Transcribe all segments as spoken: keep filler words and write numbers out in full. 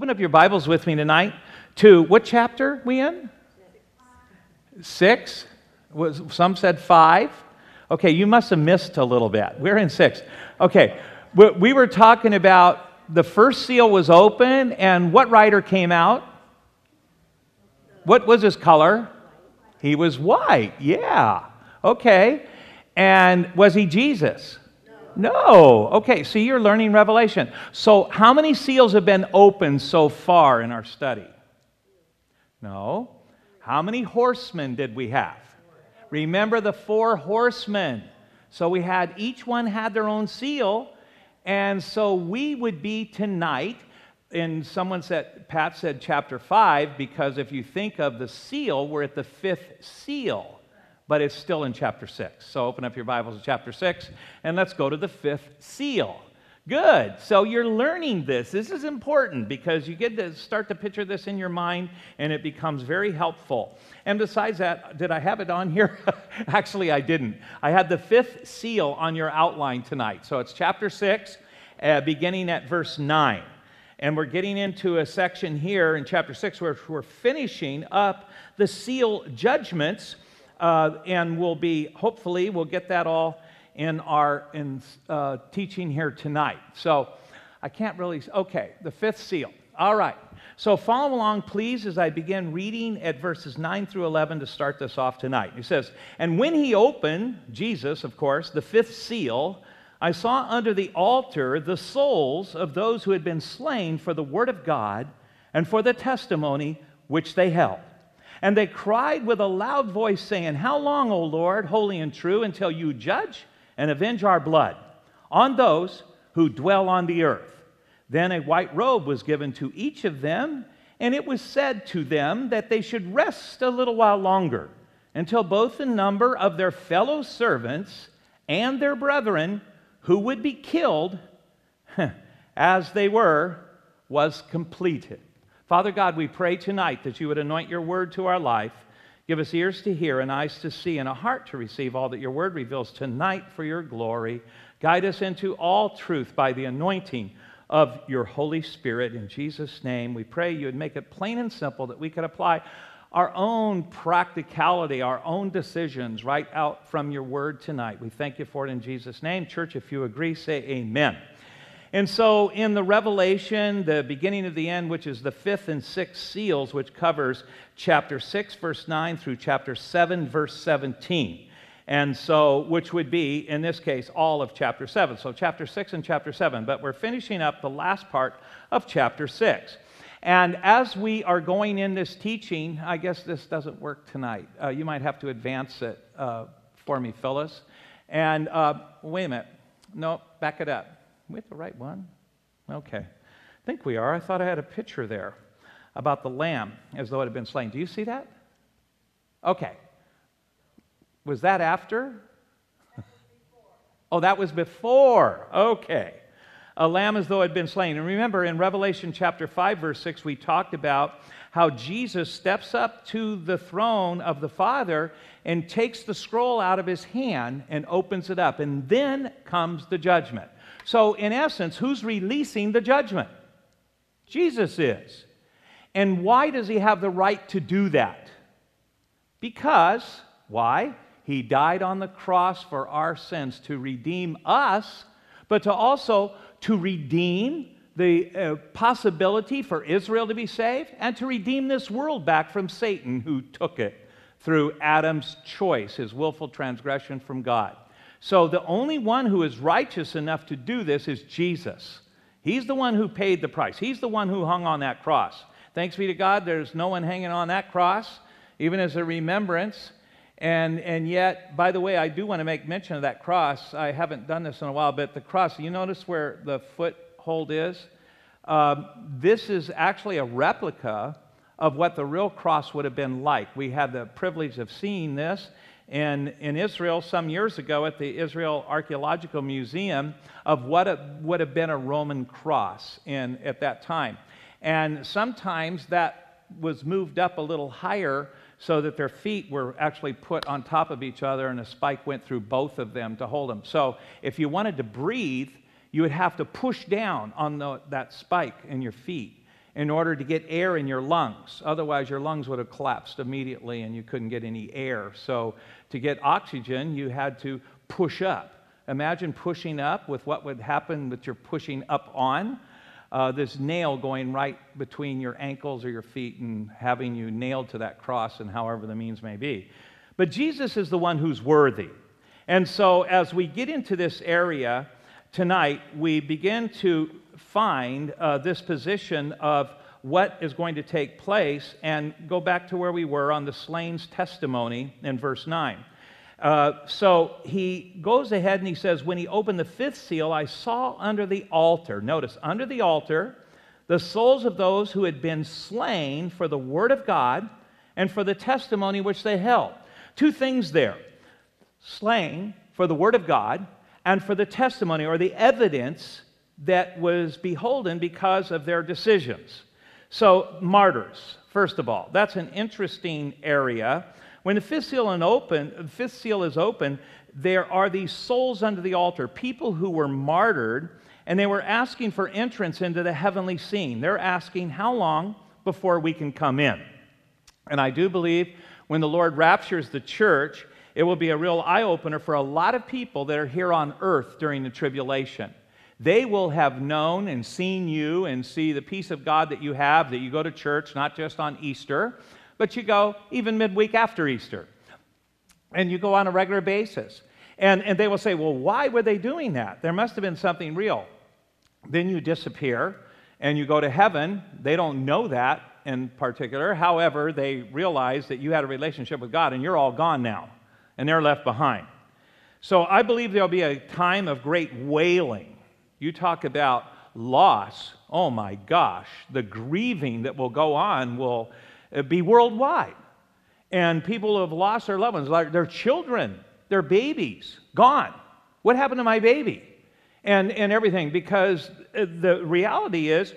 Open up your Bibles with me tonight to what chapter we in? Six. Was some said five? Okay, you must have missed a little bit. We're in six. Okay, we, we were talking about the first seal was open, and what rider came out? What was his color? He was white. Yeah. Okay. And was he Jesus? No. Okay, so you're learning Revelation. So how many seals have been opened so far in our study? No. How many horsemen did we have? Remember the four horsemen. So we had, each one had their own seal. And so we would be tonight, and someone said, Pat said chapter five, because if you think of the seal, we're at the fifth seal. But it's still in chapter six. So open up your Bibles to chapter six, and let's go to the fifth seal. Good. So you're learning this. This is important because you get to start to picture this in your mind, and it becomes very helpful. And besides that, did I have it on here? Actually, I didn't. I had the fifth seal on your outline tonight. So it's chapter six, uh, beginning at verse nine. And we're getting into a section here in chapter six where we're finishing up the seal judgments. Uh, and we'll be, hopefully, we'll get that all in our in uh, teaching here tonight. So I can't really, okay, the fifth seal. All right. So follow along, please, as I begin reading at verses nine through eleven to start this off tonight. He says, "And when he opened," Jesus, of course, "the fifth seal, I saw under the altar the souls of those who had been slain for the word of God and for the testimony which they held. And they cried with a loud voice, saying, How long, O Lord, holy and true, until you judge and avenge our blood on those who dwell on the earth? Then a white robe was given to each of them, and it was said to them that they should rest a little while longer, until both the number of their fellow servants and their brethren who would be killed as they were was completed." Father God, we pray tonight that you would anoint your word to our life, give us ears to hear and eyes to see and a heart to receive all that your word reveals tonight for your glory. Guide us into all truth by the anointing of your Holy Spirit. In Jesus' name, we pray you would make it plain and simple that we could apply our own practicality, our own decisions right out from your word tonight. We thank you for it in Jesus' name. Church, if you agree, say amen. And so in the Revelation, the beginning of the end, which is the fifth and sixth seals, which covers chapter six, verse nine, through chapter seven, verse seventeen. And so, which would be, in this case, all of chapter seven. So chapter six and chapter seven. But we're finishing up the last part of chapter six. And as we are going in this teaching, I guess this doesn't work tonight. Uh, you might have to advance it uh, for me, Phyllis. And uh, wait a minute. No, back it up. We have the right one? Okay. I think we are. I thought I had a picture there about the lamb as though it had been slain. Do you see that? Okay. Was that after? Oh, that was before. Okay. A lamb as though it had been slain. And remember, in Revelation chapter five, verse six, we talked about how Jesus steps up to the throne of the Father and takes the scroll out of his hand and opens it up. And then comes the judgment. So, in essence, who's releasing the judgment? Jesus is. And why does he have the right to do that? Because, why? He died on the cross for our sins to redeem us, but to also to redeem the uh, possibility for Israel to be saved and to redeem this world back from Satan, who took it through Adam's choice, his willful transgression from God. So the only one who is righteous enough to do this is Jesus. He's the one who paid the price. He's the one who hung on that cross. Thanks be to God, there's no one hanging on that cross, even as a remembrance. And, and yet, by the way, I do want to make mention of that cross. I haven't done this in a while, but the cross, you notice where the foothold is? Um, this is actually a replica of what the real cross would have been like. We had the privilege of seeing this in, in Israel some years ago at the Israel Archaeological Museum of what it would have been a Roman cross in, at that time. And sometimes that was moved up a little higher so that their feet were actually put on top of each other and a spike went through both of them to hold them. So if you wanted to breathe, you would have to push down on the, that spike in your feet in order to get air in your lungs. Otherwise, your lungs would have collapsed immediately and you couldn't get any air. So to get oxygen, you had to push up. Imagine pushing up with what would happen with your pushing up on. Uh, this nail going right between your ankles or your feet and having you nailed to that cross, and however the means may be. But Jesus is the one who's worthy. And so as we get into this area tonight, we begin to find uh, this position of what is going to take place and go back to where we were on the slain's testimony in verse nine. Uh, so he goes ahead and he says, when he opened the fifth seal, I saw under the altar, notice, under the altar, the souls of those who had been slain for the word of God and for the testimony which they held. Two things there, slain for the word of God and for the testimony or the evidence that was beholden because of their decisions. So martyrs, first of all, that's an interesting area. When the fifth seal, is open, the fifth seal is open, there are these souls under the altar, people who were martyred, and they were asking for entrance into the heavenly scene. They're asking, how long before we can come in? And I do believe when the Lord raptures the church, it will be a real eye-opener for a lot of people that are here on earth during the tribulation. They will have known and seen you and see the peace of God that you have, that you go to church not just on Easter, but you go even midweek after Easter. And you go on a regular basis. And, and they will say, well, why were they doing that? There must have been something real. Then you disappear and you go to heaven. They don't know that in particular. However, they realize that you had a relationship with God and you're all gone now. And they're left behind. So I believe there'll be a time of great wailing. You talk about loss. Oh my gosh. The grieving that will go on will be worldwide. And people who have lost their loved ones, like their children, their babies, gone. What happened to my baby? And, and everything, because the reality is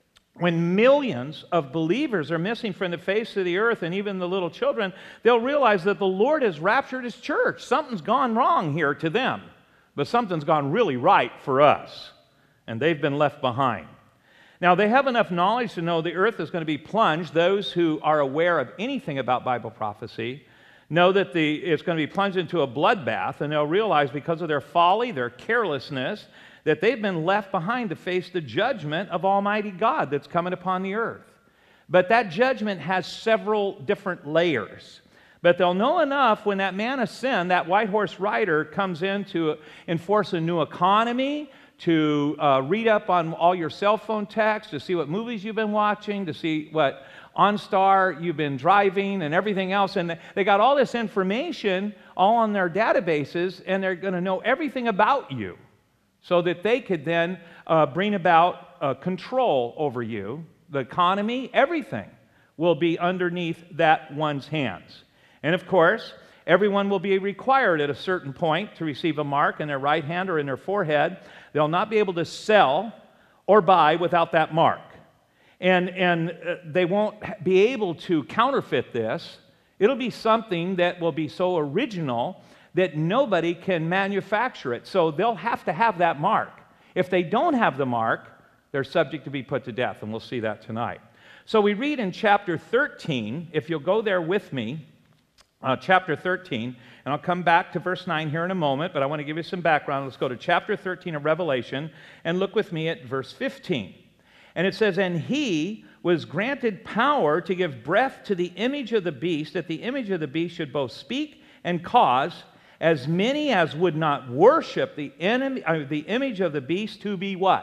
when millions of believers are missing from the face of the earth, and even the little children, they'll realize that the Lord has raptured his church. Something's gone wrong here to them, but something's gone really right for us, and they've been left behind. Now, they have enough knowledge to know the earth is going to be plunged. Those who are aware of anything about Bible prophecy know that the, it's going to be plunged into a bloodbath, and they'll realize because of their folly, their carelessness, that they've been left behind to face the judgment of Almighty God that's coming upon the earth. But that judgment has several different layers. But they'll know enough when that man of sin, that white horse rider, comes in to enforce a new economy, to uh, read up on all your cell phone texts, to see what movies you've been watching, to see what OnStar you've been driving and everything else. And they got all this information all on their databases, and they're going to know everything about you so that they could then uh, bring about uh, control over you. The economy, everything will be underneath that one's hands. And of course, everyone will be required at a certain point to receive a mark in their right hand or in their forehead. They'll not be able to sell or buy without that mark. And, and uh, they won't be able to counterfeit this. It'll be something that will be so original that nobody can manufacture it. So they'll have to have that mark. If they don't have the mark, they're subject to be put to death, and we'll see that tonight. So we read in chapter thirteen, if you'll go there with me, Uh, chapter thirteen, and I'll come back to verse nine here in a moment, but I want to give you some background. Let's go to chapter thirteen of Revelation and look with me at verse fifteen. And it says, and he was granted power to give breath to the image of the beast, that the image of the beast should both speak and cause as many as would not worship the, enemy, uh, the image of the beast to be what?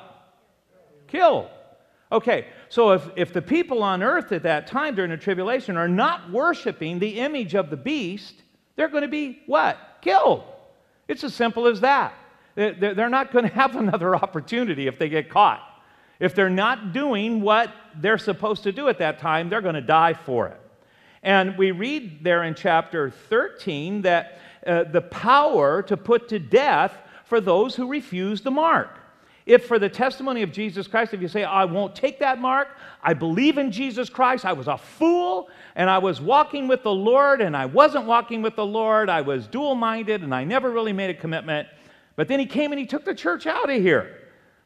Killed. Okay, so if, if the people on earth at that time during the tribulation are not worshiping the image of the beast, they're going to be what? Killed. It's as simple as that. They're not going to have another opportunity if they get caught. If they're not doing what they're supposed to do at that time, they're going to die for it. And we read there in chapter thirteen that uh, the power to put to death for those who refuse the mark. If for the testimony of Jesus Christ, if you say, I won't take that mark, I believe in Jesus Christ, I was a fool, and I was walking with the Lord, and I wasn't walking with the Lord, I was dual-minded, and I never really made a commitment, but then he came and he took the church out of here.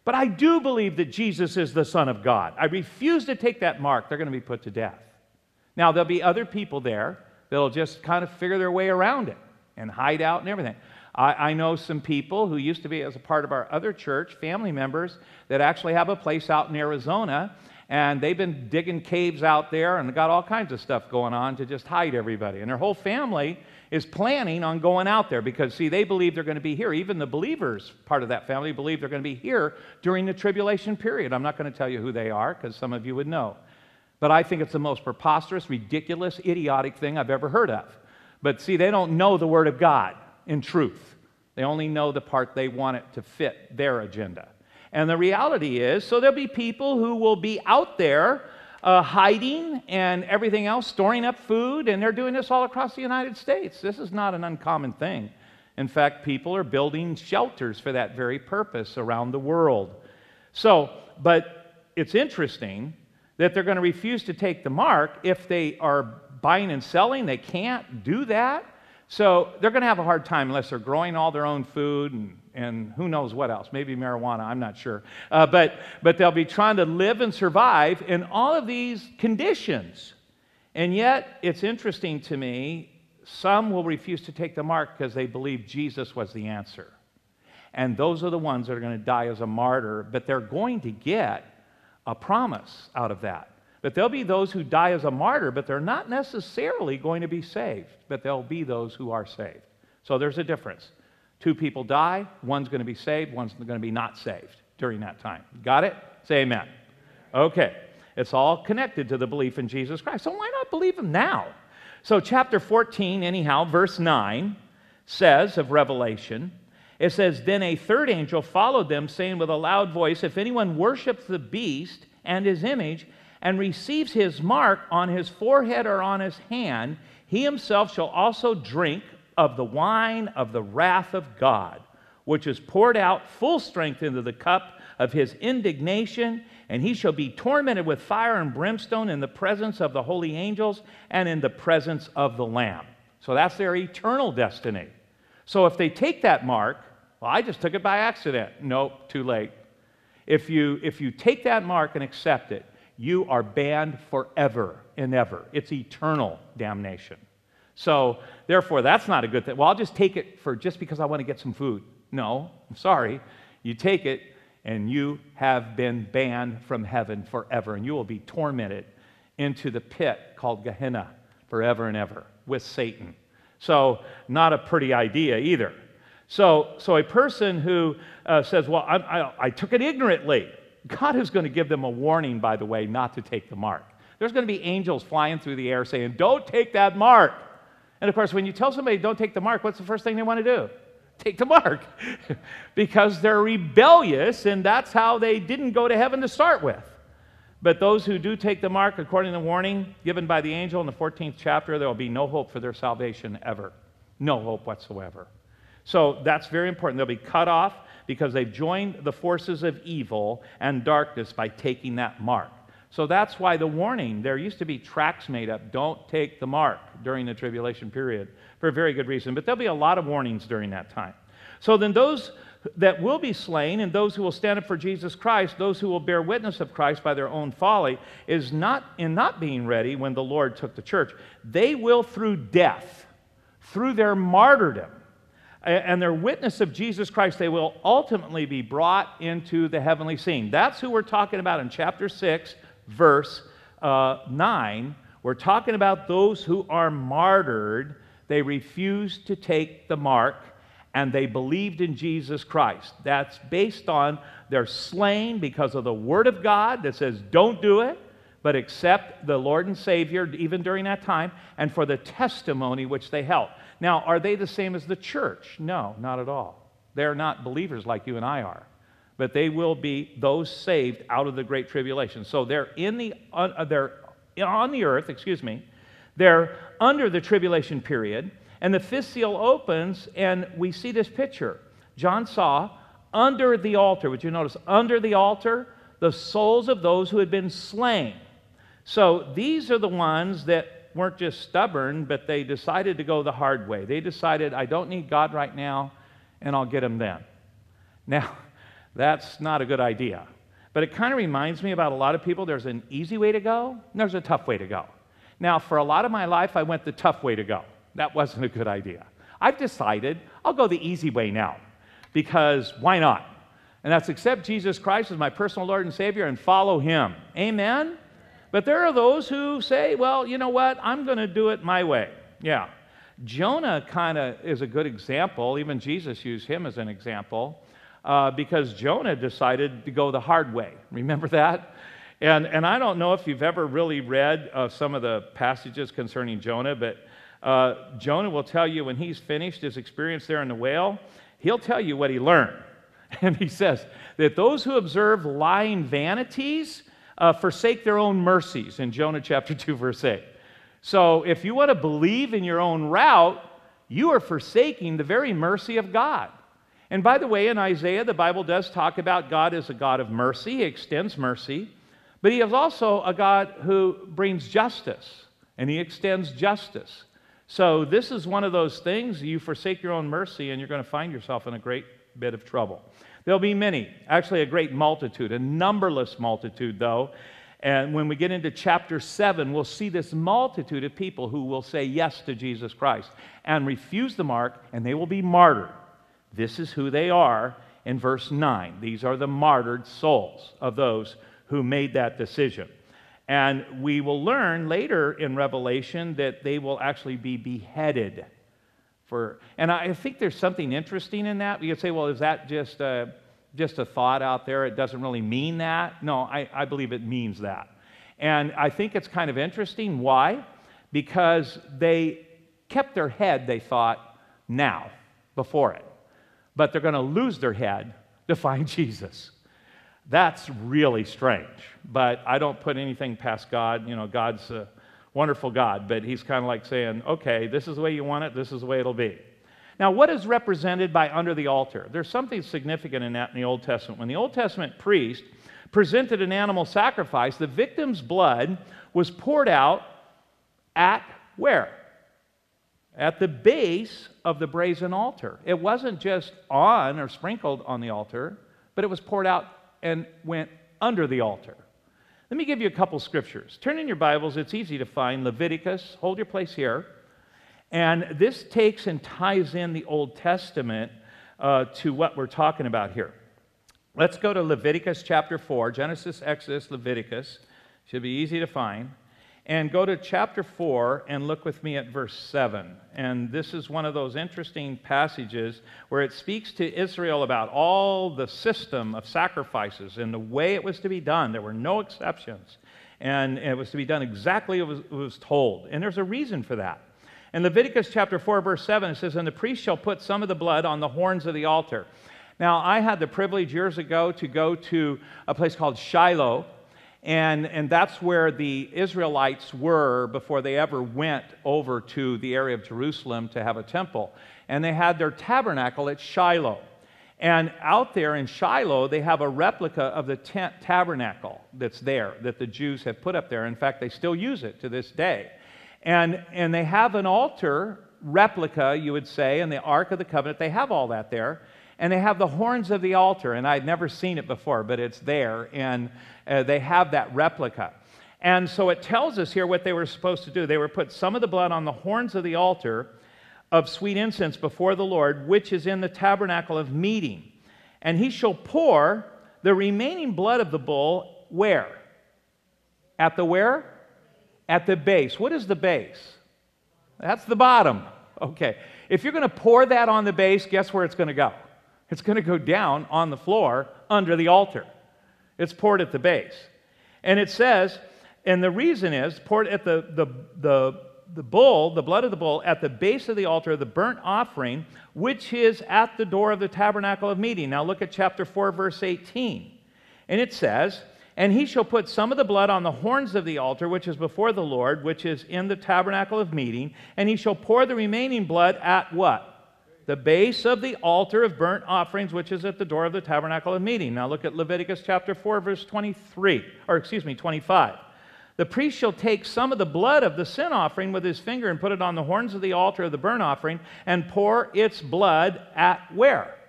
But I do believe that Jesus is the Son of God. I refuse to take that mark. They're going to be put to death. Now, there'll be other people there that'll just kind of figure their way around it and hide out and everything. I, I know some people who used to be as a part of our other church, family members, that actually have a place out in Arizona, and they've been digging caves out there and got all kinds of stuff going on to just hide everybody. And their whole family is planning on going out there because, see, they believe they're going to be here. Even the believers, part of that family, believe they're going to be here during the tribulation period. I'm not going to tell you who they are because some of you would know. But I think it's the most preposterous, ridiculous, idiotic thing I've ever heard of. But see, they don't know the Word of God in truth. They only know the part they want it to fit their agenda. And the reality is, so there'll be people who will be out there uh, hiding and everything else, storing up food, and they're doing this all across the United States. This is not an uncommon thing. In fact, people are building shelters for that very purpose around the world. So, but it's interesting that they're going to refuse to take the mark if they are buying and selling. They can't do that. So they're going to have a hard time unless they're growing all their own food and, and who knows what else. Maybe marijuana, I'm not sure. Uh, but, but they'll be trying to live and survive in all of these conditions. And yet, it's interesting to me, some will refuse to take the mark because they believe Jesus was the answer. And those are the ones that are going to die as a martyr, but they're going to get a promise out of that. But there'll be those who die as a martyr, but they're not necessarily going to be saved. But there'll be those who are saved. So there's a difference. Two people die, one's going to be saved, one's going to be not saved during that time. Got it? Say amen. Okay. It's all connected to the belief in Jesus Christ. So why not believe him now? So chapter fourteen, anyhow, verse nine says of Revelation, it says, "Then a third angel followed them, saying with a loud voice, if anyone worships the beast and his image, and receives his mark on his forehead or on his hand, he himself shall also drink of the wine of the wrath of God, which is poured out full strength into the cup of his indignation, and he shall be tormented with fire and brimstone in the presence of the holy angels and in the presence of the Lamb." So that's their eternal destiny. So if they take that mark, well, I just took it by accident. Nope, too late. If you, if you take that mark and accept it, you are banned forever and ever. It's eternal damnation. So, therefore, that's not a good thing. Well, I'll just take it for just because I want to get some food. No, I'm sorry. You take it, and you have been banned from heaven forever, and you will be tormented into the pit called Gehenna forever and ever with Satan. So, not a pretty idea either. So, so a person who uh, says, well, I, I, I took it ignorantly, God is going to give them a warning, by the way, not to take the mark. There's going to be angels flying through the air saying, don't take that mark. And of course, when you tell somebody don't take the mark, what's the first thing they want to do? Take the mark. Because they're rebellious, and that's how they didn't go to heaven to start with. But those who do take the mark, according to the warning given by the angel in the fourteenth chapter, there will be no hope for their salvation ever. No hope whatsoever. So that's very important. They'll be cut off because they've joined the forces of evil and darkness by taking that mark. So that's why the warning, there used to be tracts made up, don't take the mark during the tribulation period, for a very good reason. But there'll be a lot of warnings during that time. So then those that will be slain and those who will stand up for Jesus Christ, those who will bear witness of Christ by their own folly, is not in not being ready when the Lord took the church. They will, through death, through their martyrdom, and their witness of Jesus Christ, they will ultimately be brought into the heavenly scene. That's who we're talking about in chapter six, verse uh, nine. We're talking about those who are martyred. They refused to take the mark, and they believed in Jesus Christ. That's based on their slain because of the Word of God that says, don't do it, but accept the Lord and Savior even during that time, and for the testimony which they held. Now, are they the same as the church? No, not at all. They're not believers like you and I are. But they will be those saved out of the great tribulation. So they're in the uh, they're on the earth, excuse me. They're under the tribulation period, and the fifth seal opens, and we see this picture. John saw under the altar, would you notice, under the altar, the souls of those who had been slain. So these are the ones that weren't just stubborn, but they decided to go the hard way. They decided, I don't need God right now, and I'll get him then. Now, That's not a good idea. But it kind of reminds me about a lot of people. There's an easy way to go, and there's a tough way to go. Now, for a lot of my life, I went the tough way to go. That wasn't a good idea. I've decided I'll go the easy way now, because why not? And that's accept Jesus Christ as my personal Lord and Savior and follow Him. Amen? But there are those who say, well, you know what? I'm going to do it my way. Yeah. Jonah kind of is a good example. Even Jesus used him as an example uh, because Jonah decided to go the hard way. Remember that? And, and I don't know if you've ever really read uh, some of the passages concerning Jonah, but uh, Jonah will tell you when he's finished his experience there in the whale, he'll tell you what he learned. And he says that those who observe lying vanities uh, forsake their own mercies in Jonah chapter two, verse eight. So if you want to believe in your own route, you are forsaking the very mercy of God. And by the way, in Isaiah, the Bible does talk about God as a God of mercy. He extends mercy. But He is also a God who brings justice, and He extends justice. So this is one of those things, you forsake your own mercy, and you're going to find yourself in a great bit of trouble. There'll be many, actually a great multitude, a numberless multitude, though. And when we get into chapter seven, we'll see this multitude of people who will say yes to Jesus Christ and refuse the mark, and they will be martyred. This is who they are in verse nine. These are the martyred souls of those who made that decision. And we will learn later in Revelation that they will actually be beheaded. For, and I think there's something interesting in that. You could say, well, is that just a, just a thought out there? It doesn't really mean that. No, I, I believe it means that. And I think it's kind of interesting. Why? Because they kept their head, they thought, now, before it. But they're going to lose their head to find Jesus. That's really strange. But I don't put anything past God. You know, God's a wonderful God, but He's kind of like saying, okay, this is the way you want it, this is the way it'll be. Now, what is represented by under the altar? There's something significant in that in the Old Testament. When the Old Testament priest presented an animal sacrifice, the victim's blood was poured out at where? At the base of the brazen altar. It wasn't just on or sprinkled on the altar, but it was poured out and went under the altar. Let me give you a couple scriptures. Turn in your Bibles. It's easy to find. Leviticus. Hold your place here. And this takes and ties in the Old Testament uh, to what we're talking about here. Let's go to Leviticus chapter four. Genesis, Exodus, Leviticus. Should be easy to find. And go to chapter four and look with me at verse seven. And this is one of those interesting passages where it speaks to Israel about all the system of sacrifices and the way it was to be done. There were no exceptions. And it was to be done exactly as it was, it was told. And there's a reason for that. In Leviticus chapter four, verse seven, it says, "And the priest shall put some of the blood on the horns of the altar." Now, I had the privilege years ago to go to a place called Shiloh. And, and that's where the Israelites were before they ever went over to the area of Jerusalem to have a temple. And they had their tabernacle at Shiloh. And out there in Shiloh, they have a replica of the tent tabernacle that's there, that the Jews have put up there. In fact, they still use it to this day. And, and they have an altar replica, you would say, and the Ark of the Covenant. They have all that there. And they have the horns of the altar, and I'd never seen it before, but it's there, and uh, they have that replica. And so it tells us here what they were supposed to do. They were put some of the blood on the horns of the altar of sweet incense before the Lord, which is in the tabernacle of meeting. And he shall pour the remaining blood of the bull where? At the where? At the base. What is the base? That's the bottom. Okay. If you're going to pour that on the base, guess where it's going to go? It's going to go down on the floor under the altar. It's poured at the base. And it says, and the reason is, poured at the, the, the, the bull, the blood of the bull, at the base of the altar of the burnt offering, which is at the door of the tabernacle of meeting. Now look at chapter four, verse eighteen. And it says, "And he shall put some of the blood on the horns of the altar, which is before the Lord, which is in the tabernacle of meeting, and he shall pour the remaining blood at" what? "The base of the altar of burnt offerings, which is at the door of the tabernacle of meeting." Now look at Leviticus chapter four, verse twenty-three, or excuse me, twenty-five. "The priest shall take some of the blood of the sin offering with his finger and put it on the horns of the altar of the burnt offering and pour its blood" at where?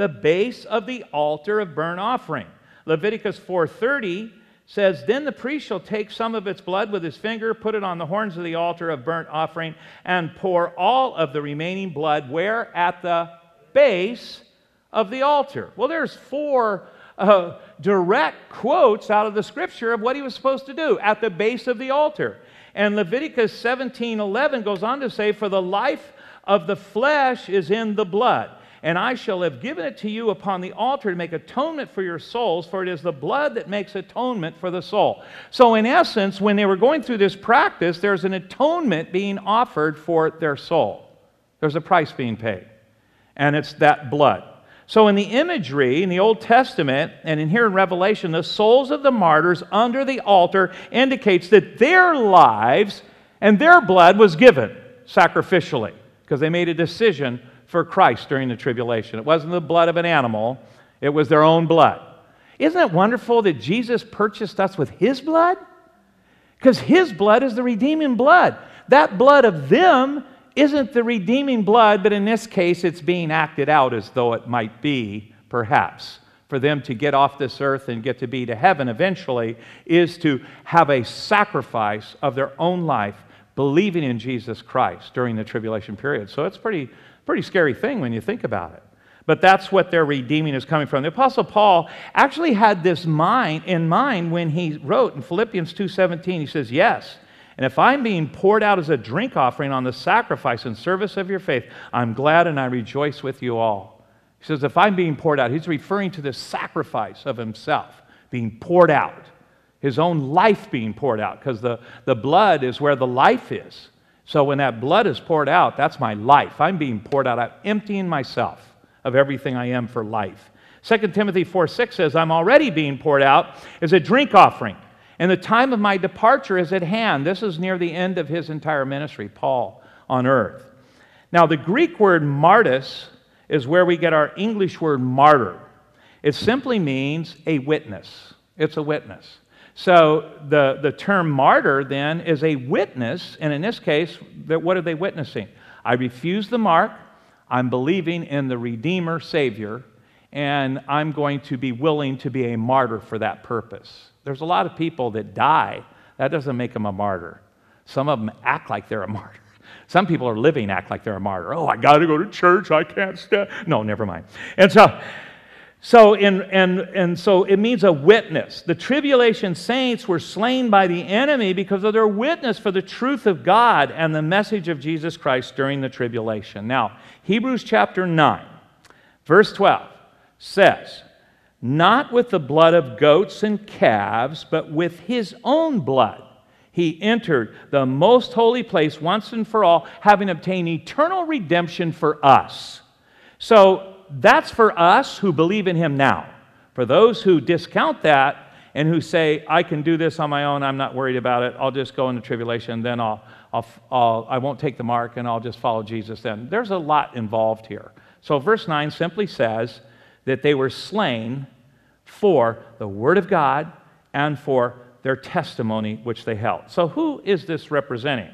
the base of the altar of burnt offering. Leviticus four thirty says, then the priest shall take some of its blood with his finger, put it on the horns of the altar of burnt offering, and pour all of the remaining blood where? At the base of the altar. Well, there's four uh, direct quotes out of the Scripture of what he was supposed to do at the base of the altar. And Leviticus seventeen eleven goes on to say, for the life of the flesh is in the blood, and I shall have given it to you upon the altar to make atonement for your souls, for it is the blood that makes atonement for the soul. So in essence, when they were going through this practice, there's an atonement being offered for their soul. There's a price being paid, and it's that blood. So in the imagery in the Old Testament and in here in Revelation, the souls of the martyrs under the altar indicates that their lives and their blood was given sacrificially because they made a decision for Christ during the tribulation. It wasn't the blood of an animal, it was their own blood. Isn't it wonderful that Jesus purchased us with His blood? Because His blood is the redeeming blood. That blood of them isn't the redeeming blood, but in this case it's being acted out as though it might be, perhaps. For them to get off this earth and get to be to heaven eventually is to have a sacrifice of their own life, believing in Jesus Christ during the tribulation period. So it's pretty Pretty scary thing when you think about it. But that's what their redeeming is coming from. The Apostle Paul actually had this mind in mind when he wrote in Philippians two seventeen. He says, yes, and if I'm being poured out as a drink offering on the sacrifice and service of your faith, I'm glad and I rejoice with you all. He says, if I'm being poured out, he's referring to the sacrifice of himself being poured out, his own life being poured out, because the, the blood is where the life is. So when that blood is poured out, that's my life. I'm being poured out. I'm emptying myself of everything I am for life. Second Timothy four six says, I'm already being poured out as a drink offering, and the time of my departure is at hand. This is near the end of his entire ministry, Paul on earth. Now, the Greek word martys is where we get our English word martyr. It simply means a witness. It's a witness. So the, the term martyr then is a witness, and in this case, what are they witnessing? I refuse the mark, I'm believing in the Redeemer, Savior, and I'm going to be willing to be a martyr for that purpose. There's a lot of people that die. That doesn't make them a martyr. Some of them act like they're a martyr. Some people are living act like they're a martyr. Oh, I got to go to church, I can't stand. No, never mind. And so... So, in, and, and so it means a witness. The tribulation saints were slain by the enemy because of their witness for the truth of God and the message of Jesus Christ during the tribulation. Now, Hebrews chapter nine, verse twelve says, not with the blood of goats and calves, but with his own blood he entered the most holy place once and for all, having obtained eternal redemption for us. So, that's for us who believe in him now. For those who discount that and who say, I can do this on my own, I'm not worried about it, I'll just go into tribulation, then I'll, I'll, I'll, I won't take the mark and I'll just follow Jesus then. There's a lot involved here. So verse nine simply says that they were slain for the word of God and for their testimony which they held. So who is this representing?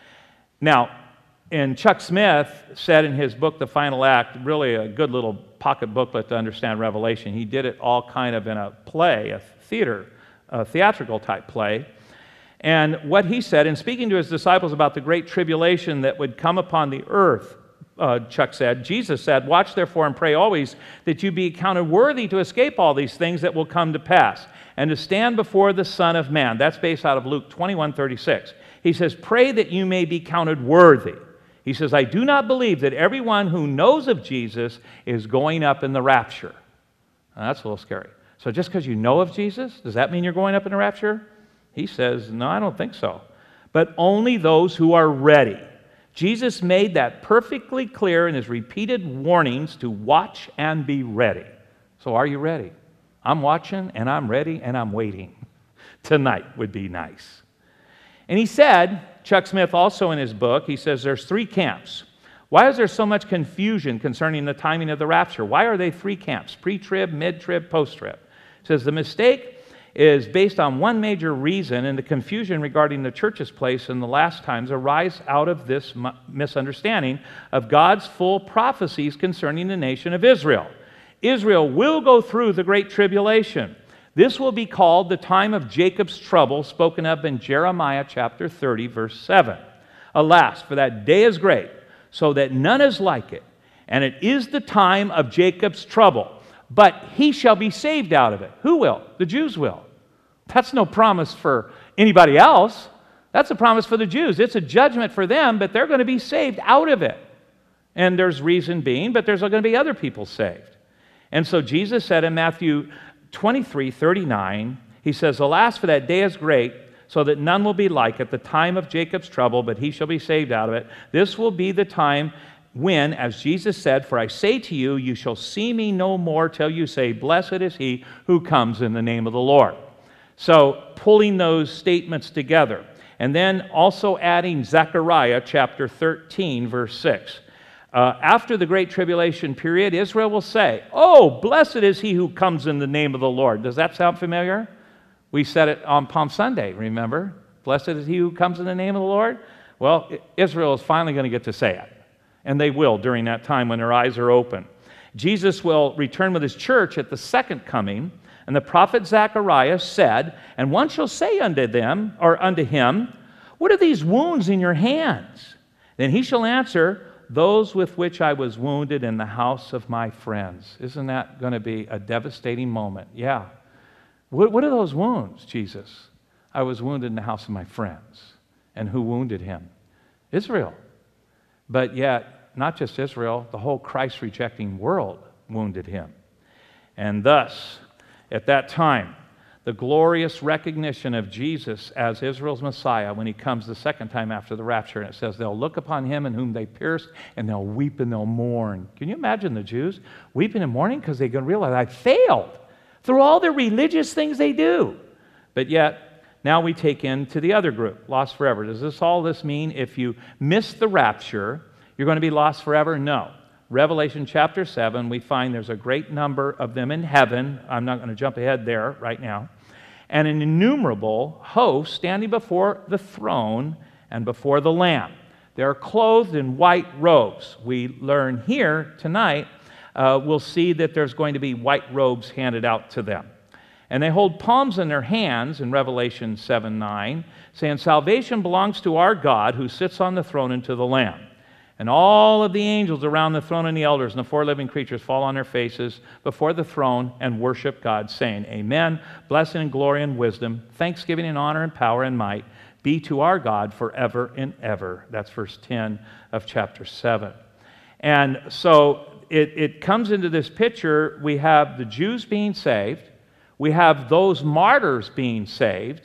Now, and Chuck Smith said in his book, The Final Act, really a good little pocket booklet to understand Revelation. He did it all kind of in a play, a theater, a theatrical type play. And what he said, in speaking to his disciples about the great tribulation that would come upon the earth, uh, Chuck said, Jesus said, watch therefore and pray always that you be counted worthy to escape all these things that will come to pass and to stand before the Son of Man. That's based out of Luke twenty-one thirty-six. He says, pray that you may be counted worthy. He says, I do not believe that everyone who knows of Jesus is going up in the rapture. Now, that's a little scary. So just because you know of Jesus, does that mean you're going up in the rapture? He says, no, I don't think so. But only those who are ready. Jesus made that perfectly clear in his repeated warnings to watch and be ready. So are you ready? I'm watching and I'm ready and I'm waiting. Tonight would be nice. And he said, Chuck Smith also in his book, he says there's three camps. Why is there so much confusion concerning the timing of the rapture? Why are they three camps? Pre-trib, mid-trib, post-trib. He says the mistake is based on one major reason, and the confusion regarding the church's place in the last times arise out of this misunderstanding of God's full prophecies concerning the nation of Israel. Israel will go through the Great Tribulation. This will be called the time of Jacob's trouble, spoken of in Jeremiah chapter thirty, verse seven. Alas, for that day is great, so that none is like it. And it is the time of Jacob's trouble. But he shall be saved out of it. Who will? The Jews will. That's no promise for anybody else. That's a promise for the Jews. It's a judgment for them, but they're going to be saved out of it. And there's reason being, but there's going to be other people saved. And so Jesus said in Matthew twenty-three thirty-nine, he says, Alas, for that day is great, so that none will be like it, the time of Jacob's trouble, but he shall be saved out of it. This will be the time when, as Jesus said, For I say to you, you shall see me no more till you say, Blessed is he who comes in the name of the Lord. So, pulling those statements together. And then also adding Zechariah chapter thirteen, verse six. Uh, after the Great Tribulation period, Israel will say, Oh, blessed is he who comes in the name of the Lord. Does that sound familiar? We said it on Palm Sunday, remember? Blessed is he who comes in the name of the Lord. Well, Israel is finally going to get to say it. And they will during that time when their eyes are open. Jesus will return with his church at the second coming. And the prophet Zechariah said, And one shall say unto them, or unto him, What are these wounds in your hands? Then he shall answer, Those with which I was wounded in the house of my friends. Isn't that going to be a devastating moment? Yeah. What, what are those wounds, Jesus? I was wounded in the house of my friends. And who wounded him? Israel. But yet, not just Israel, the whole Christ-rejecting world wounded him. And thus, at that time, the glorious recognition of Jesus as Israel's Messiah when he comes the second time after the rapture. And it says they'll look upon him in whom they pierced, and they'll weep and they'll mourn. Can you imagine the Jews weeping and mourning because they're going to realize I failed through all the religious things they do? But yet, now we take into the other group, lost forever. Does this all this mean if you miss the rapture, you're going to be lost forever? No. Revelation chapter seven, we find there's a great number of them in heaven. I'm not going to jump ahead there right now. And an innumerable host standing before the throne and before the Lamb. They're clothed in white robes. We learn here tonight, uh, we'll see that there's going to be white robes handed out to them. And they hold palms in their hands in Revelation seven nine, saying, Salvation belongs to our God who sits on the throne and to the Lamb. And all of the angels around the throne and the elders and the four living creatures fall on their faces before the throne and worship God, saying, Amen, blessing and glory and wisdom, thanksgiving and honor and power and might be to our God forever and ever. That's verse ten of chapter seven. And so it, it comes into this picture. We have the Jews being saved. We have those martyrs being saved.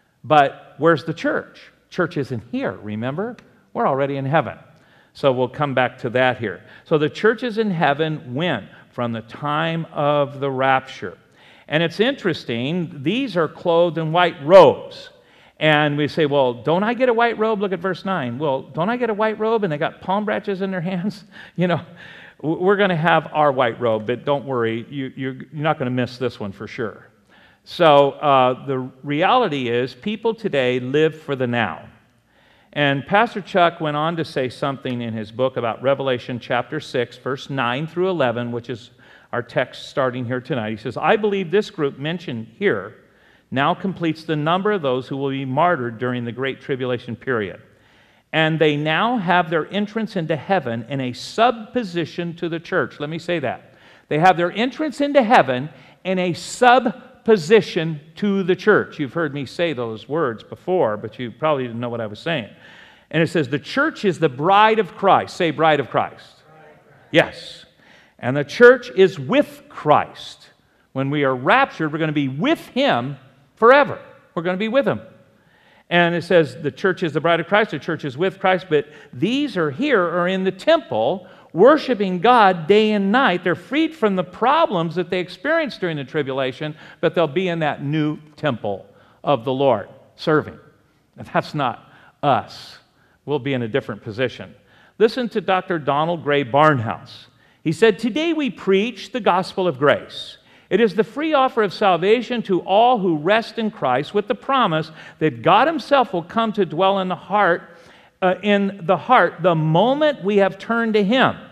But where's the church? Church isn't here, remember? We're already in heaven. So we'll come back to that here. So the church is in heaven when? From the time of the rapture. And it's interesting, these are clothed in white robes. And we say, well, don't I get a white robe? Look at verse nine. Well, don't I get a white robe? And they got palm branches in their hands? You know, we're going to have our white robe, but don't worry, you, you're, you're not going to miss this one for sure. So uh, the reality is people today live for the now. And Pastor Chuck went on to say something in his book about Revelation chapter six, verse nine through eleven, which is our text starting here tonight. He says, I believe this group mentioned here now completes the number of those who will be martyred during the Great Tribulation period. And they now have their entrance into heaven in a subposition to the church. Let me say that. They have their entrance into heaven in a subposition to the church. You've heard me say those words before, but you probably didn't know what I was saying. And it says the church is the bride of Christ. Say bride of Christ. Yes. And the church is with Christ. When we are raptured, we're going to be with him forever. We're going to be with him. And it says the church is the bride of Christ, the church is with Christ, but these are here, are in the temple, worshiping God day and night. They're freed from the problems that they experienced during the tribulation, but they'll be in that new temple of the Lord, serving. And that's not us. We'll be in a different position. Listen to Doctor Donald Gray Barnhouse. He said, today we preach the gospel of grace. It is the free offer of salvation to all who rest in Christ with the promise that God himself will come to dwell in the heart, uh, in the heart the moment we have turned to him.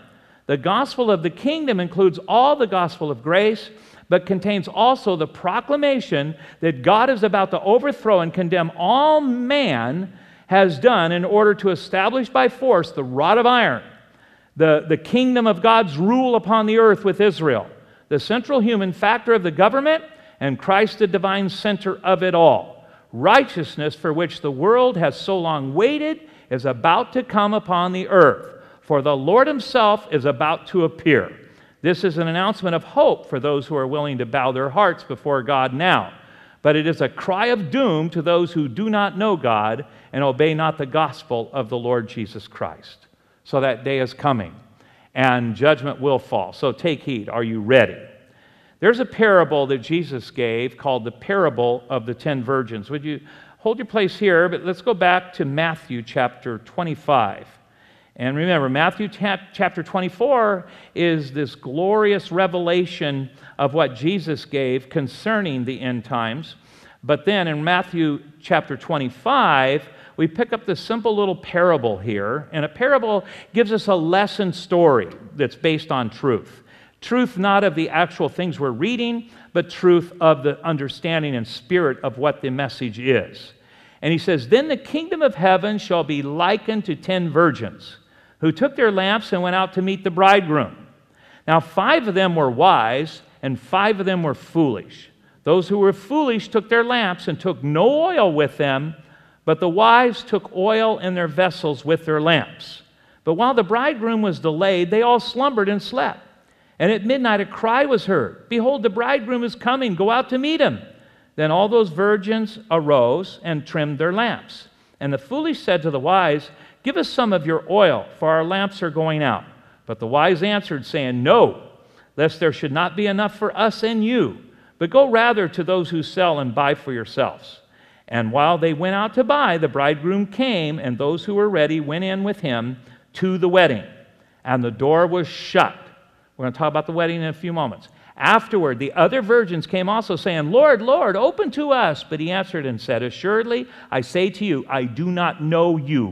The gospel of the kingdom includes all the gospel of grace, but contains also the proclamation that God is about to overthrow and condemn all man has done in order to establish by force the rod of iron, the, the kingdom of God's rule upon the earth with Israel, the central human factor of the government, and Christ the divine center of it all. Righteousness for which the world has so long waited is about to come upon the earth, for the Lord himself is about to appear. This is an announcement of hope for those who are willing to bow their hearts before God now. But it is a cry of doom to those who do not know God and obey not the gospel of the Lord Jesus Christ. So that day is coming, and judgment will fall. So take heed. Are you ready? There's a parable that Jesus gave called the parable of the ten virgins. Would you hold your place here? But let's go back to Matthew chapter twenty-five. And remember, Matthew chapter twenty-four is this glorious revelation of what Jesus gave concerning the end times. But then in Matthew chapter twenty-five, we pick up this simple little parable here. And a parable gives us a lesson story that's based on truth. Truth not of the actual things we're reading, but truth of the understanding and spirit of what the message is. And he says, "Then the kingdom of heaven shall be likened to ten virgins, who took their lamps and went out to meet the bridegroom. Now five of them were wise, and five of them were foolish. Those who were foolish took their lamps and took no oil with them, but the wise took oil in their vessels with their lamps. But while the bridegroom was delayed, they all slumbered and slept. And at midnight a cry was heard, 'Behold, the bridegroom is coming, go out to meet him.' Then all those virgins arose and trimmed their lamps. And the foolish said to the wise, 'Give us some of your oil, for our lamps are going out.' But the wise answered, saying, 'No, lest there should not be enough for us and you, but go rather to those who sell and buy for yourselves.' And while they went out to buy, the bridegroom came, and those who were ready went in with him to the wedding. And the door was shut." We're going to talk about the wedding in a few moments. "Afterward, the other virgins came also, saying, 'Lord, Lord, open to us.' But he answered and said, 'Assuredly, I say to you, I do not know you.'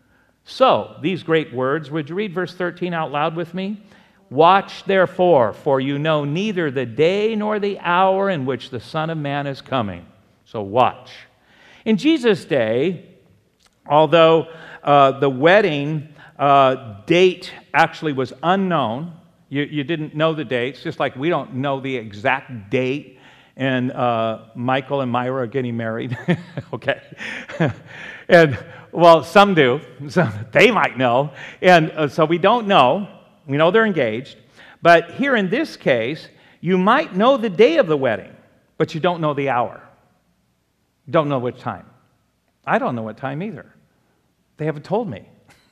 So, these great words, would you read verse thirteen out loud with me? 'Watch therefore, for you know neither the day nor the hour in which the Son of Man is coming.'" So watch. In Jesus' day, although uh, the wedding uh, date actually was unknown, you, you didn't know the dates, just like we don't know the exact date, and uh, Michael and Myra are getting married. Okay. And, well, some do. Some, they might know. And uh, so we don't know. We know they're engaged. But here in this case, you might know the day of the wedding, but you don't know the hour. You don't know which time. I don't know what time either. They haven't told me.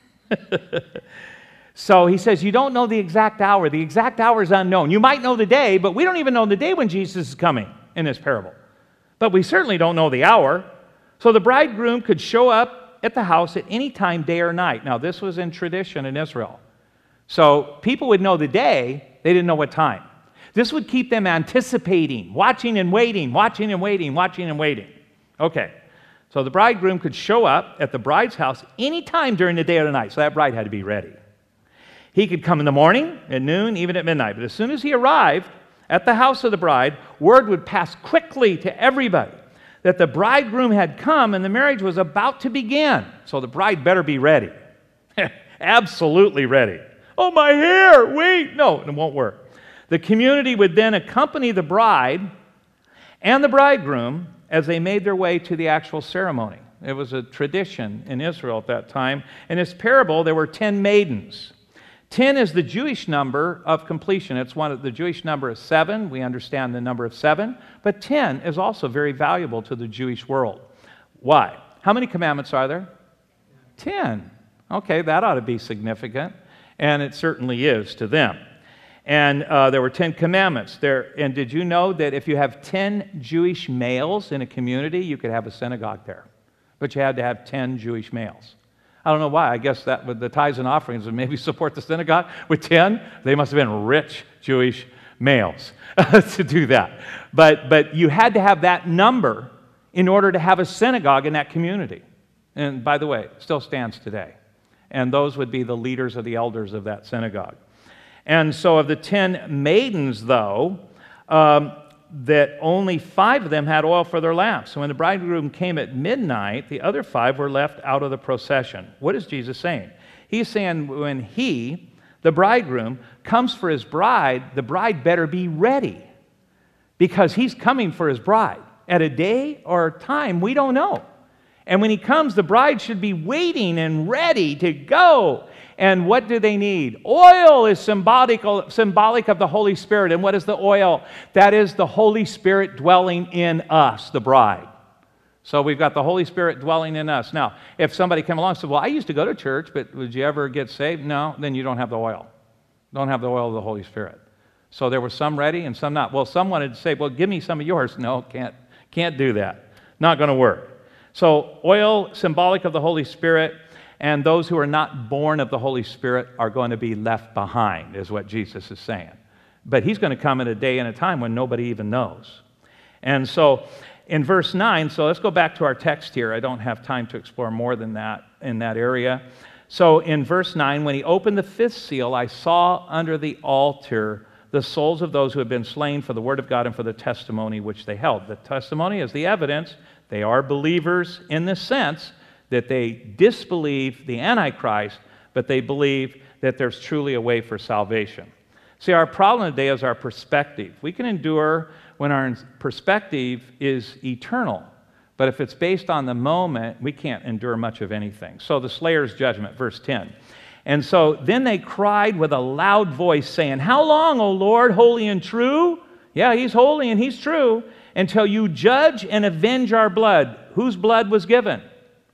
So he says, you don't know the exact hour. The exact hour is unknown. You might know the day, but we don't even know the day when Jesus is coming in this parable. But we certainly don't know the hour. So the bridegroom could show up at the house at any time, day or night. Now, this was in tradition in Israel. So people would know the day, they didn't know what time. This would keep them anticipating, watching and waiting, watching and waiting, watching and waiting. Okay, so the bridegroom could show up at the bride's house any time during the day or the night, so that bride had to be ready. He could come in the morning, at noon, even at midnight. But as soon as he arrived at the house of the bride, word would pass quickly to everybody that the bridegroom had come and the marriage was about to begin. So the bride better be ready. Absolutely ready. "Oh, my hair, wait." No, it won't work. The community would then accompany the bride and the bridegroom as they made their way to the actual ceremony. It was a tradition in Israel at that time. In this parable, there were ten maidens. Ten is the Jewish number of completion. It's one of the Jewish number is seven. We understand the number of seven. But ten is also very valuable to the Jewish world. Why? How many commandments are there? Ten. Okay, that ought to be significant. And it certainly is to them. And uh, there were ten commandments. There, and did you know that if you have ten Jewish males in a community, you could have a synagogue there? But you had to have ten Jewish males. I don't know why. I guess that with the tithes and offerings would maybe support the synagogue. With ten, they must have been rich Jewish males to do that. But, but you had to have that number in order to have a synagogue in that community. And by the way, it still stands today. And those would be the leaders or the elders of that synagogue. And so of the ten maidens, though, um, that only five of them had oil for their lamps. So when the bridegroom came at midnight, the other five were left out of the procession. What is Jesus saying? He's saying when he, the bridegroom, comes for his bride, the bride better be ready, because he's coming for his bride. At a day or time, we don't know. And when he comes, the bride should be waiting and ready to go. And what do they need? Oil is symbolic, symbolic of the Holy Spirit. And what is the oil? That is the Holy Spirit dwelling in us, the bride. So we've got the Holy Spirit dwelling in us. Now, if somebody came along and said, well, I used to go to church, but did you ever get saved? No, then you don't have the oil. Don't have the oil of the Holy Spirit. So there were some ready and some not. Well, some wanted to say, well, give me some of yours. No, can't, can't do that. Not going to work. So oil, symbolic of the Holy Spirit, and those who are not born of the Holy Spirit are going to be left behind, is what Jesus is saying. But he's going to come at a day and a time when nobody even knows. And so in verse nine, so let's go back to our text here. I don't have time to explore more than that in that area. So in verse nine, when he opened the fifth seal, I saw under the altar the souls of those who had been slain for the word of God and for the testimony which they held. The testimony is the evidence. They are believers in the sense that they disbelieve the Antichrist, but they believe that there's truly a way for salvation. See, our problem today is our perspective. We can endure when our perspective is eternal, but if it's based on the moment, we can't endure much of anything. So the slayer's judgment, verse ten. And so then they cried with a loud voice, saying, how long, O Lord, holy and true? Yeah, he's holy and he's true, until you judge and avenge our blood. Whose blood was given?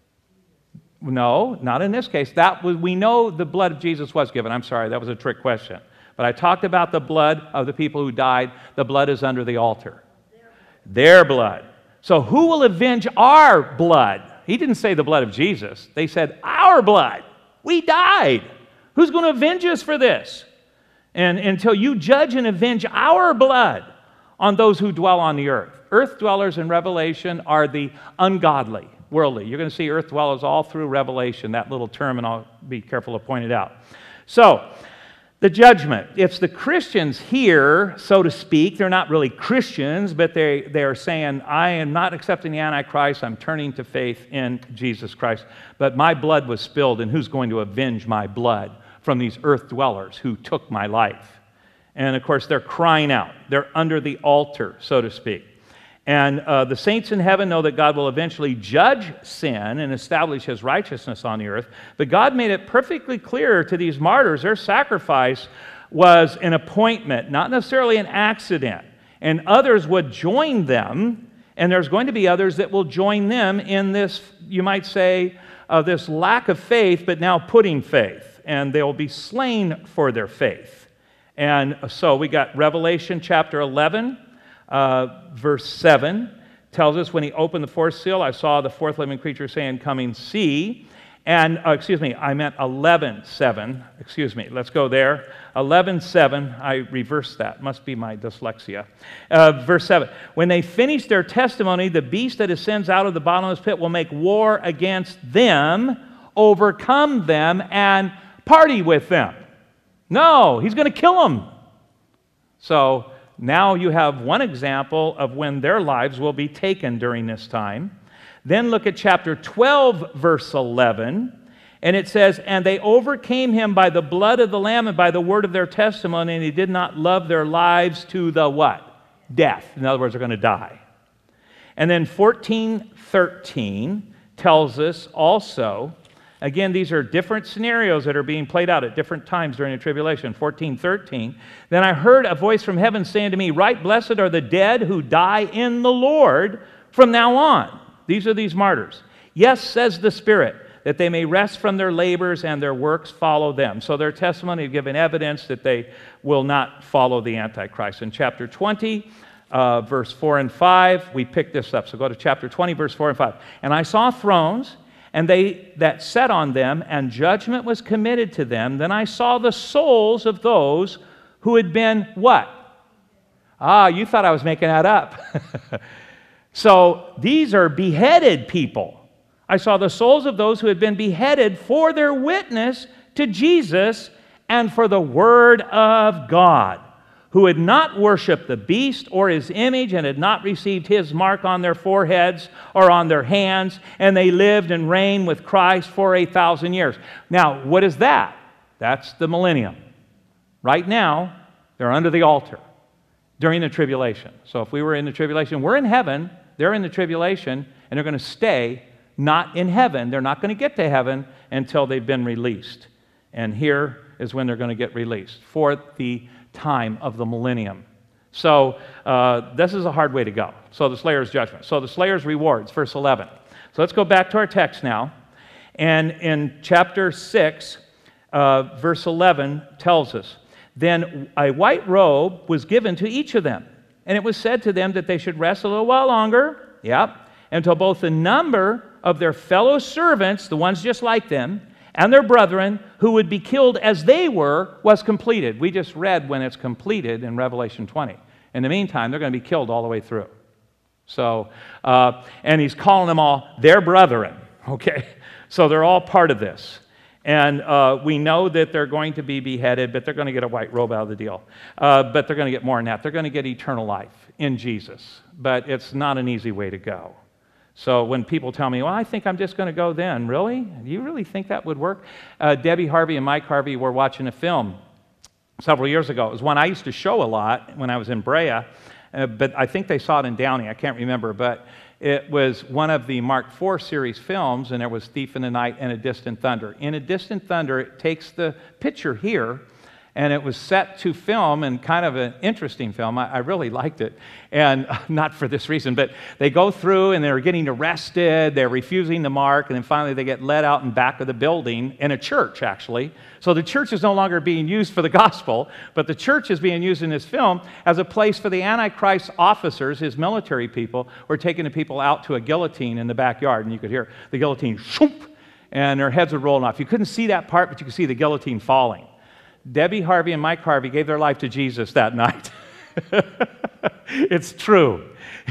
No, not in this case. That was, we know the blood of Jesus was given. I'm sorry, that was a trick question. But I talked about the blood of the people who died. The blood is under the altar. Their blood. So who will avenge our blood? He didn't say the blood of Jesus. They said our blood. We died. Who's going to avenge us for this? And until you judge and avenge our blood on those who dwell on the earth. Earth dwellers in Revelation are the ungodly, worldly. You're going to see earth dwellers all through Revelation, that little term, and I'll be careful to point it out. So, the judgment. It's the Christians here, so to speak. They're not really Christians, but they, they are saying, I am not accepting the Antichrist. I'm turning to faith in Jesus Christ. But my blood was spilled, and who's going to avenge my blood from these earth dwellers who took my life? And, of course, they're crying out. They're under the altar, so to speak. And uh, the saints in heaven know that God will eventually judge sin and establish his righteousness on the earth. But God made it perfectly clear to these martyrs, their sacrifice was an appointment, not necessarily an accident. And others would join them, and there's going to be others that will join them in this, you might say, uh, this lack of faith, but now putting faith. And they will be slain for their faith. And so we got Revelation chapter eleven. Uh, verse seven tells us, when he opened the fourth seal, I saw the fourth living creature saying, coming, see. And, uh, excuse me, I meant eleven seven. Excuse me, let's go there. eleven seven, I reversed that. Must be my dyslexia. Uh, verse seven. When they finish their testimony, the beast that ascends out of the bottomless pit will make war against them, overcome them, and party with them. No, he's going to kill them. So, now you have one example of when their lives will be taken during this time. Then look at chapter twelve, verse eleven. And it says, and they overcame him by the blood of the Lamb and by the word of their testimony, and they did not love their lives to the what? Death. In other words, they're going to die. And then fourteen thirteen tells us also, again, these are different scenarios that are being played out at different times during the tribulation. fourteen thirteen. Then I heard a voice from heaven saying to me, right, blessed are the dead who die in the Lord from now on. These are these martyrs. Yes, says the Spirit, that they may rest from their labors and their works follow them. So their testimony has given evidence that they will not follow the Antichrist. In chapter twenty, uh, verse four and five, we pick this up. So go to chapter twenty, verse four and five. And I saw thrones, and they that sat on them, and judgment was committed to them. Then I saw the souls of those who had been what? Ah, you thought I was making that up. So these are beheaded people. I saw the souls of those who had been beheaded for their witness to Jesus and for the word of God, who had not worshipped the beast or his image and had not received his mark on their foreheads or on their hands, and they lived and reigned with Christ for a thousand years. Now, what is that? That's the millennium. Right now, they're under the altar during the tribulation. So if we were in the tribulation, we're in heaven, they're in the tribulation, and they're going to stay not in heaven. They're not going to get to heaven until they've been released. And here is when they're going to get released, for the time of the millennium. So uh, this is a hard way to go. So the Slayer's judgment. So the Slayer's rewards, verse eleven. So let's go back to our text now. And in chapter six, uh, verse eleven tells us, then a white robe was given to each of them, and it was said to them that they should rest a little while longer, yep, until both the number of their fellow servants, the ones just like them, and their brethren, who would be killed as they were, was completed. We just read when it's completed in Revelation twenty. In the meantime, they're going to be killed all the way through. So, uh, and he's calling them all their brethren, okay? So they're all part of this. And uh, we know that they're going to be beheaded, but they're going to get a white robe out of the deal. Uh, but they're going to get more than that. They're going to get eternal life in Jesus. But it's not an easy way to go. So when people tell me, well, I think I'm just going to go then, really? Do you really think that would work? Uh, Debbie Harvey and Mike Harvey were watching a film several years ago. It was one I used to show a lot when I was in Brea, uh, but I think they saw it in Downey. I can't remember, but it was one of the Mark four series films, and there was Thief in the Night and A Distant Thunder. In A Distant Thunder, it takes the picture here, and it was set to film, and kind of an interesting film. I, I really liked it, and not for this reason, but they go through, and they're getting arrested, they're refusing the mark, and then finally they get led out in back of the building, in a church, actually. So the church is no longer being used for the gospel, but the church is being used in this film as a place for the Antichrist officers, his military people, who are taking the people out to a guillotine in the backyard, and you could hear the guillotine, shoop, and their heads are rolling off. You couldn't see that part, but you could see the guillotine falling. Debbie Harvey and Mike Harvey gave their life to Jesus that night. It's true.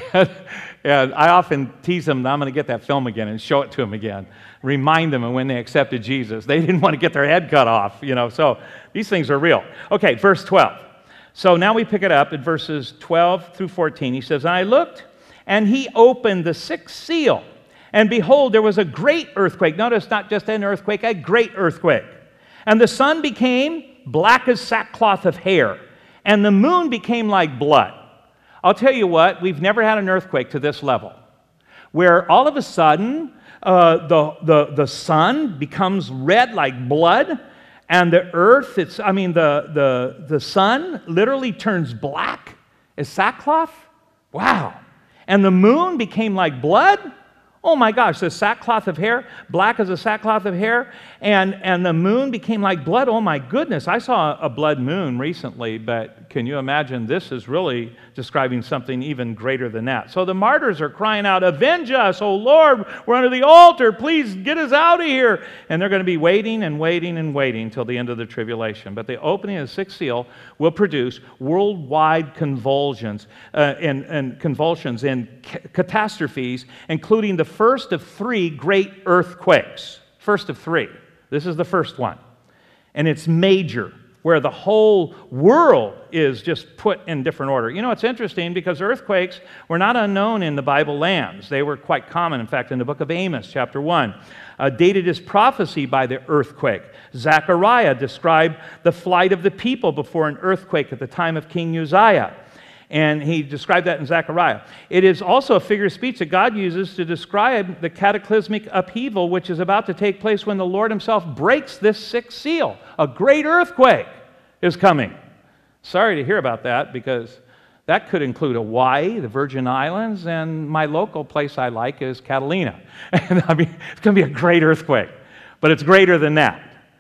And I often tease them that I'm going to get that film again and show it to them again. Remind them of when they accepted Jesus. They didn't want to get their head cut off, you know. So these things are real. Okay, verse twelve. So now we pick it up at verses twelve through fourteen. He says, and I looked, and he opened the sixth seal. And behold, there was a great earthquake. Notice, not just an earthquake, a great earthquake. And the sun became black as sackcloth of hair, and the moon became like blood. I'll tell you what, we've never had an earthquake to this level, where all of a sudden uh, the, the, the sun becomes red like blood, and the earth, it's, I mean, the, the, the sun literally turns black as sackcloth. Wow. And the moon became like blood. Oh my gosh, the sackcloth of hair, black as a sackcloth of hair, and, and the moon became like blood. Oh my goodness, I saw a blood moon recently, but can you imagine this is really describing something even greater than that? So the martyrs are crying out, avenge us, oh Lord, we're under the altar, please get us out of here. And they're going to be waiting and waiting and waiting until the end of the tribulation. But the opening of the sixth seal will produce worldwide convulsions uh, and, and convulsions and ca- catastrophes, including the first of three great earthquakes. First of three. This is the first one. And it's major, where the whole world is just put in different order. You know, it's interesting because earthquakes were not unknown in the Bible lands. They were quite common. In fact, in the book of Amos, chapter one, uh, dated his prophecy by the earthquake. Zechariah described the flight of the people before an earthquake at the time of King Uzziah. And he described that in Zechariah. It is also a figure of speech that God uses to describe the cataclysmic upheaval which is about to take place when the Lord himself breaks this sixth seal. A great earthquake is coming. Sorry to hear about that, because that could include Hawaii, the Virgin Islands, and my local place I like is Catalina. And I mean, it's going to be a great earthquake, but it's greater than that.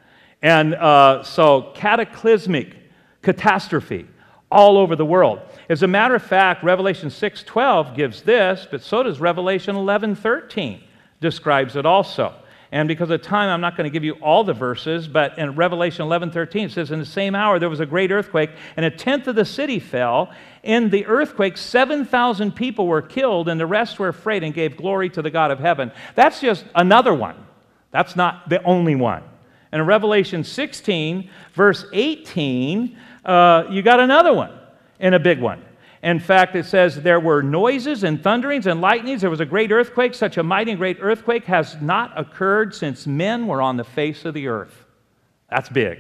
And uh, so cataclysmic catastrophe all over the world. As a matter of fact, Revelation six twelve gives this, but so does Revelation eleven thirteen, describes it also. And because of time, I'm not going to give you all the verses, but in Revelation eleven thirteen, it says, in the same hour there was a great earthquake, and a tenth of the city fell. In the earthquake, seven thousand people were killed, and the rest were afraid and gave glory to the God of heaven. That's just another one. That's not the only one. And in Revelation sixteen, verse eighteen, uh, you got another one, and a big one. In fact, it says, there were noises and thunderings and lightnings. There was a great earthquake. Such a mighty and great earthquake has not occurred since men were on the face of the earth. That's big.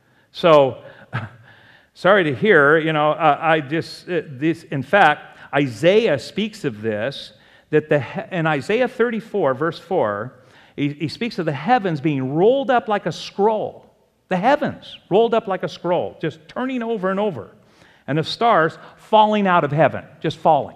So, sorry to hear, you know, uh, I just, uh, this, in fact, Isaiah speaks of this, that the in Isaiah thirty-four, verse four, he, he speaks of the heavens being rolled up like a scroll. The heavens rolled up like a scroll, just turning over and over. And the stars falling out of heaven, just falling.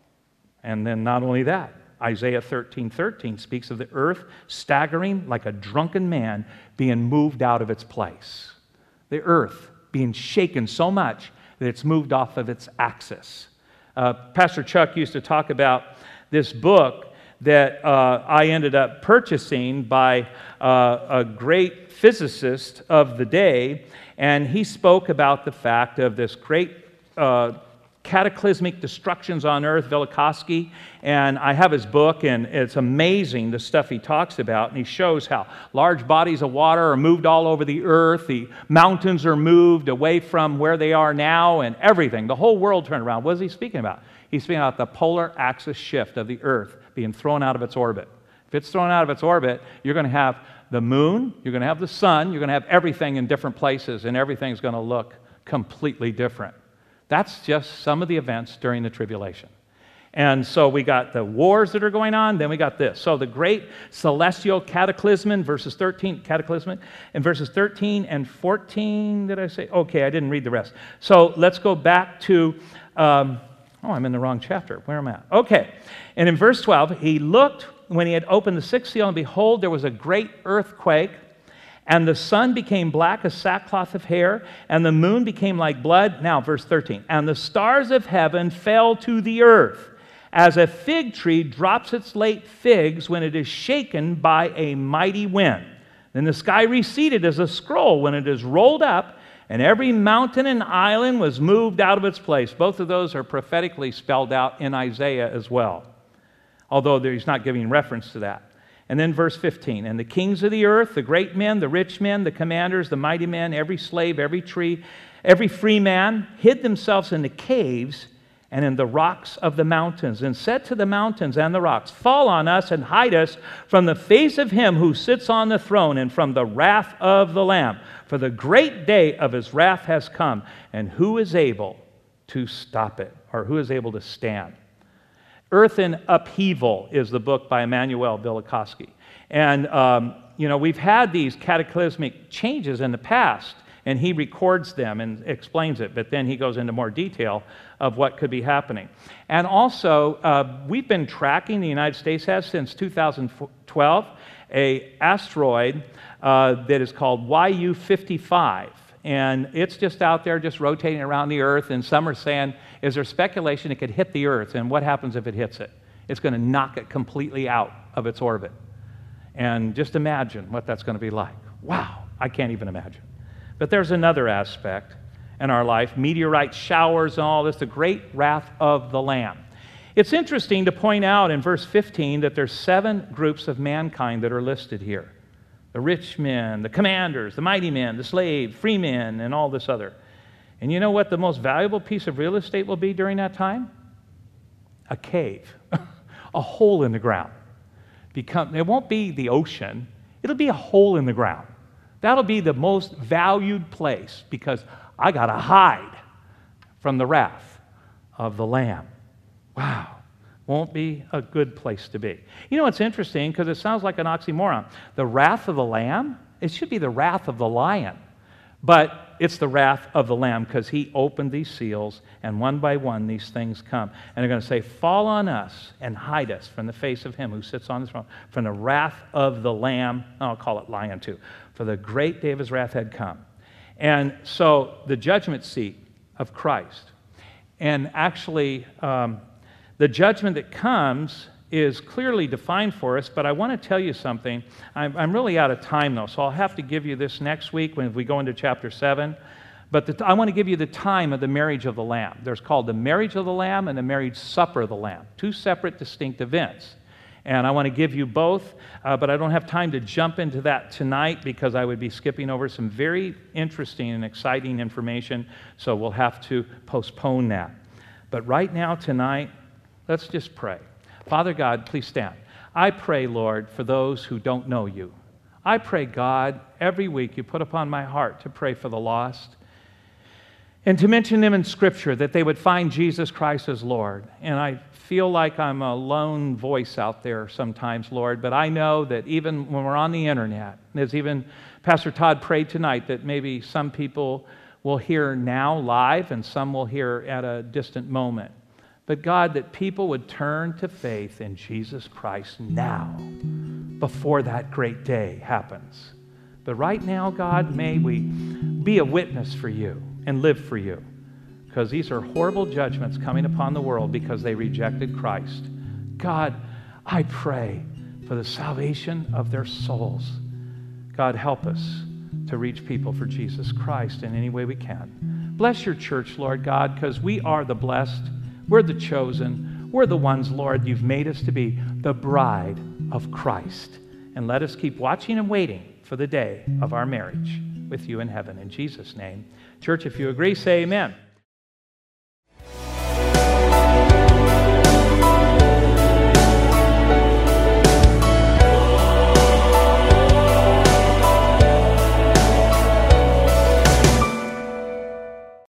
And then not only that, Isaiah thirteen thirteen speaks of the earth staggering like a drunken man being moved out of its place. The earth being shaken so much that it's moved off of its axis. Uh, Pastor Chuck used to talk about this book that uh, I ended up purchasing by uh, a great physicist of the day, and he spoke about the fact of this great uh, cataclysmic destructions on earth, Velikovsky, and I have his book, and it's amazing the stuff he talks about, and he shows how large bodies of water are moved all over the earth, the mountains are moved away from where they are now, and everything. The whole world turned around. What is he speaking about? He's speaking about the polar axis shift of the earth being thrown out of its orbit. If it's thrown out of its orbit, you're going to have the moon, you're going to have the sun, you're going to have everything in different places, and everything's going to look completely different. That's just some of the events during the tribulation. And so we got the wars that are going on, then we got this. So the great celestial cataclysm, verses thirteen, cataclysm, in verses thirteen and fourteen, did I say? Okay, I didn't read the rest. So let's go back to, um, oh, I'm in the wrong chapter. Where am I at? Okay. And in verse twelve, he looked when he had opened the sixth seal, and behold, there was a great earthquake, and the sun became black as sackcloth of hair, and the moon became like blood. Now, verse thirteen, and the stars of heaven fell to the earth, as a fig tree drops its late figs when it is shaken by a mighty wind. Then the sky receded as a scroll when it is rolled up, and every mountain and island was moved out of its place. Both of those are prophetically spelled out in Isaiah as well, although he's not giving reference to that. And then verse fifteen, and the kings of the earth, the great men, the rich men, the commanders, the mighty men, every slave, every tree, every free man, hid themselves in the caves and in the rocks of the mountains, and said to the mountains and the rocks, fall on us and hide us from the face of him who sits on the throne and from the wrath of the Lamb. For the great day of his wrath has come, and who is able to stop it, or who is able to stand? Earth in Upheaval is the book by Immanuel Velikovsky. And, um, you know, we've had these cataclysmic changes in the past, and he records them and explains it, but then he goes into more detail of what could be happening. And also, uh, we've been tracking, the United States has, since two thousand twelve, a asteroid uh, that is called Y U fifty-five. And it's just out there, just rotating around the Earth, and some are saying, is there speculation it could hit the Earth, and what happens if it hits it? It's going to knock it completely out of its orbit. And just imagine what that's going to be like. Wow, I can't even imagine. But there's another aspect in our life, meteorite showers and all this, the great wrath of the Lamb. It's interesting to point out in verse fifteen that there's seven groups of mankind that are listed here. The rich men, the commanders, the mighty men, the slave, free men, and all this other. And you know what the most valuable piece of real estate will be during that time? A cave, a hole in the ground. Become, it won't be the ocean, it'll be a hole in the ground. That'll be the most valued place because I got to hide from the wrath of the Lamb. Wow. Won't be a good place to be. You know, it's interesting because it sounds like an oxymoron. The wrath of the Lamb, it should be the wrath of the lion. But it's the wrath of the Lamb because he opened these seals, and one by one these things come. And they're going to say, fall on us and hide us from the face of him who sits on the throne, from the wrath of the Lamb. I'll call it lion too. For the great day of his wrath had come. And so the judgment seat of Christ. And actually, um, the judgment that comes is clearly defined for us, but I want to tell you something. I'm, I'm really out of time, though, so I'll have to give you this next week when we go into chapter seven. But the, I want to give you the time of the marriage of the Lamb. There's called the marriage of the Lamb and the marriage supper of the Lamb, two separate, distinct events. And I want to give you both, uh, but I don't have time to jump into that tonight because I would be skipping over some very interesting and exciting information, so we'll have to postpone that. But right now, tonight, let's just pray. Father God, please stand. I pray, Lord, for those who don't know you. I pray, God, every week you put upon my heart to pray for the lost and to mention them in Scripture, that they would find Jesus Christ as Lord. And I feel like I'm a lone voice out there sometimes, Lord, but I know that even when we're on the internet, as even Pastor Todd prayed tonight, that maybe some people will hear now live and some will hear at a distant moment. But God, that people would turn to faith in Jesus Christ now, before that great day happens. But right now, God, may we be a witness for you and live for you, because these are horrible judgments coming upon the world because they rejected Christ. God, I pray for the salvation of their souls. God, help us to reach people for Jesus Christ in any way we can. Bless your church, Lord God, because we are the blessed. We're the chosen. We're the ones, Lord, you've made us to be the bride of Christ. And let us keep watching and waiting for the day of our marriage with you in heaven. In Jesus' name. Church, if you agree, say amen.